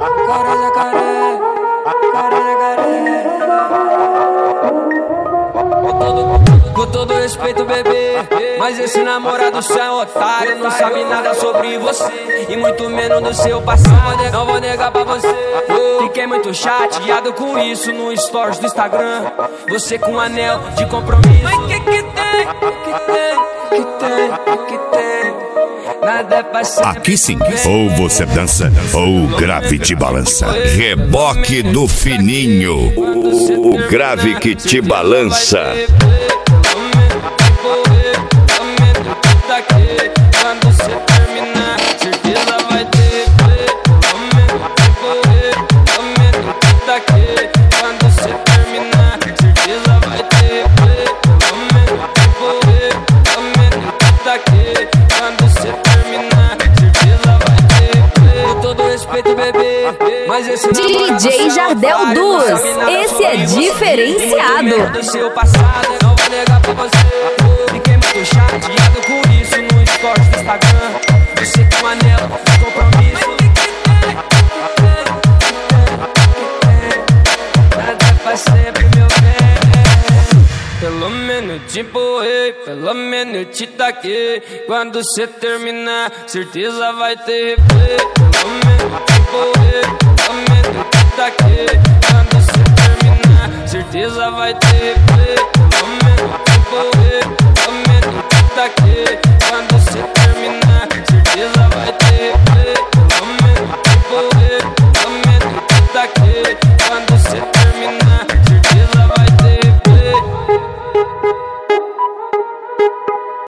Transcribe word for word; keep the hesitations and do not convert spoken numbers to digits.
Cara jacaré, cara jacaré. Com todo respeito, bebê, mas esse namorado seu é otário. Não sabe nada sobre você e muito menos do seu passado. Não vou negar pra você, fiquei muito chateado com isso no stories do Instagram. Você com um anel de compromisso. Mas que que tem, que tem, que tem, que tem. Nada é pra sempre. Aqui sim, ou você dança ou o grave te balança. Reboque do Fininho, o, o grave que te balança. Quando você terminar, certeza vai ter. Quando você terminar, certeza vai ter. Quando você terminar, certeza vai ter. Com todo respeito, bebê, mas esse D J Jardel Dus, esse é diferenciado. do seu passado, não vou negar pra você. Fiquei muito chateado com isso no stories do Instagram. Você com um anel de compromisso. Nada é pra sempre, meu bem. Pelo menos te empurrei, pelo menos eu te taquei. Quando você terminar, certeza vai ter replay. Pelo menos te empurrei, pelo menos eu te taquei. Quando você terminar, certeza vai ter replay. Pelo menos te empurrei, pelo menos eu te taquei. Quando